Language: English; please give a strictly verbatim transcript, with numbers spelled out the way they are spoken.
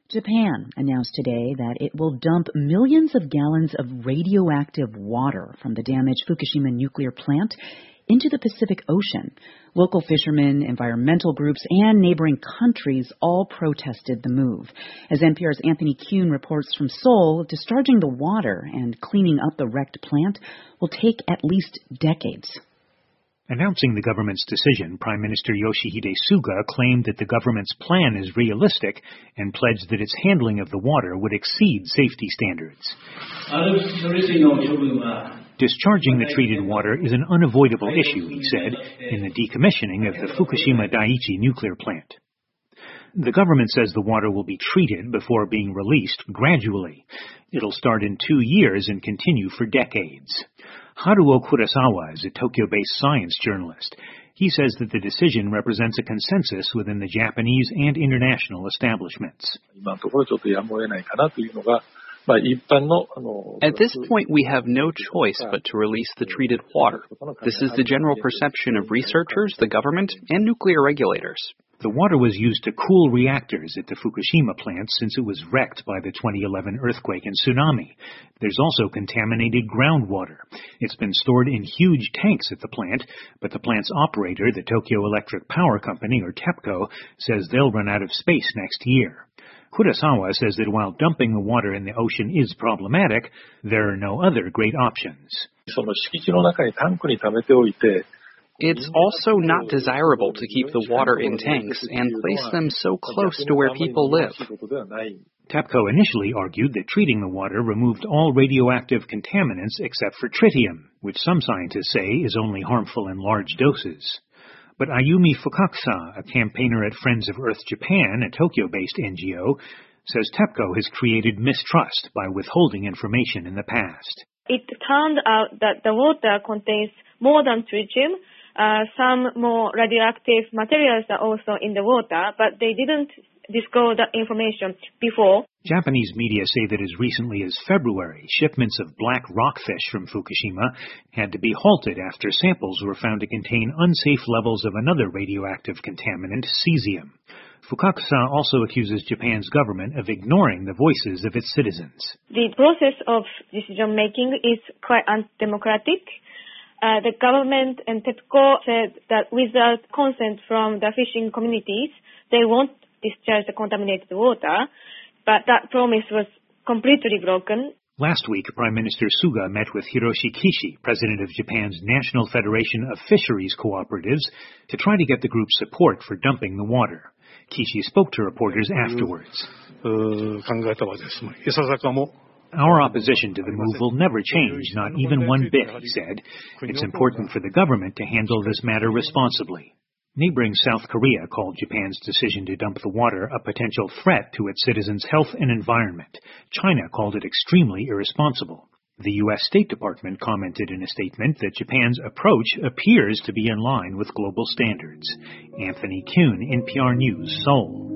Japan announced today that it will dump millions of gallons of radioactive water from the damaged Fukushima nuclear plant into the Pacific Ocean. Local fishermen, environmental groups, and neighboring countries all protested the move. As N P R's Anthony Kuhn reports from Seoul, discharging the water and cleaning up the wrecked plant will take at least decades. Announcing the government's decision, Prime Minister Yoshihide Suga claimed that the government's plan is realistic and pledged that its handling of the water would exceed safety standards. Discharging the treated water is an unavoidable issue, he said, in the decommissioning of the Fukushima Daiichi nuclear plant. The government says the water will be treated before being released gradually. It'll start in two years and continue for decades. Haruo Kurosawa is a Tokyo-based science journalist. He says that the decision represents a consensus within the Japanese and international establishments. At this point, we have no choice but to release the treated water. This is the general perception of researchers, the government, and nuclear regulators. The water was used to cool reactors at the Fukushima plant since it was wrecked by the twenty eleven earthquake and tsunami. There's also contaminated groundwater. It's been stored in huge tanks at the plant, but the plant's operator, the Tokyo Electric Power Company, or TEPCO, says they'll run out of space next year. Kurosawa says that while dumping the water in the ocean is problematic, there are no other great options. It's also not desirable to keep the water in tanks and place them so close to where people live. TEPCO initially argued that treating the water removed all radioactive contaminants except for tritium, which some scientists say is only harmful in large doses. But Ayumi Fukakusa, a campaigner at Friends of Earth Japan, a Tokyo-based N G O, says TEPCO has created mistrust by withholding information in the past. It turned out that the water contains more than tritium. Uh, some more radioactive materials are also in the water, but they didn't disclose that information before. Japanese media say that as recently as February, shipments of black rockfish from Fukushima had to be halted after samples were found to contain unsafe levels of another radioactive contaminant, cesium. Fukakusa also accuses Japan's government of ignoring the voices of its citizens. The process of decision-making is quite undemocratic. Uh, the government and TEPCO said that without consent from the fishing communities, they won't discharge the contaminated water, but that promise was completely broken. Last week, Prime Minister Suga met with Hiroshi Kishi, president of Japan's National Federation of Fisheries Cooperatives, to try to get the group's support for dumping the water. Kishi spoke to reporters afterwards. Our opposition to the move will never change, not even one bit, he said. It's important for the government to handle this matter responsibly. Neighboring South Korea called Japan's decision to dump the water a potential threat to its citizens' health and environment. China called it extremely irresponsible. The U S State Department commented in a statement that Japan's approach appears to be in line with global standards. Anthony Kuhn, N P R News, Seoul.